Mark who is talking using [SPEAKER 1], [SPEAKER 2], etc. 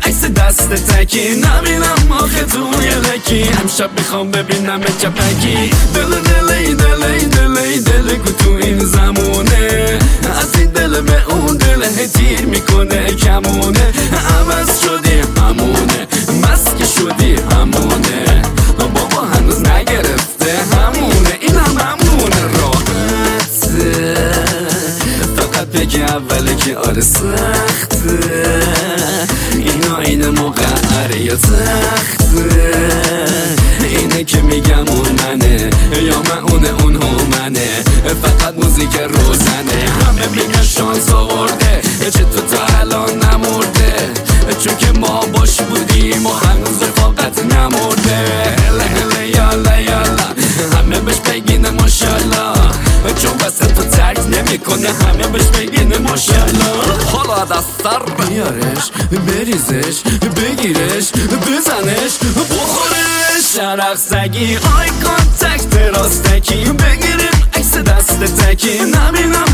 [SPEAKER 1] عکس دست تکی نبینم آخه توی لکی امشب میخوام ببینم چپکی دل تو این زمونه از این دل به اون دل تیر میکنه کمونه عوض شدی همونه مسک شدی همونه بابا هنوز نگرفته همونه این همونه راحته فقط بگی اوله که آره سخته اینا این مقعره یا تخته اینه که میگم اون منه یا من اون منه فقط موزیک روزنه همه میگن شانس آورده چه تو تا الان نمرده چون که ما باش بودیم و هنوز رفاقت نمرده هله یالا یالا همه بهش بگینه ماشالله چون واسه تو ترک نمیکنه همه بهش بگینه ماشالله حالا دست سر بیارش بریزش بگیرش بزنش بخورش عرق سگی آی کانتکت راستکی بگیریم عکس دست تکی نبینم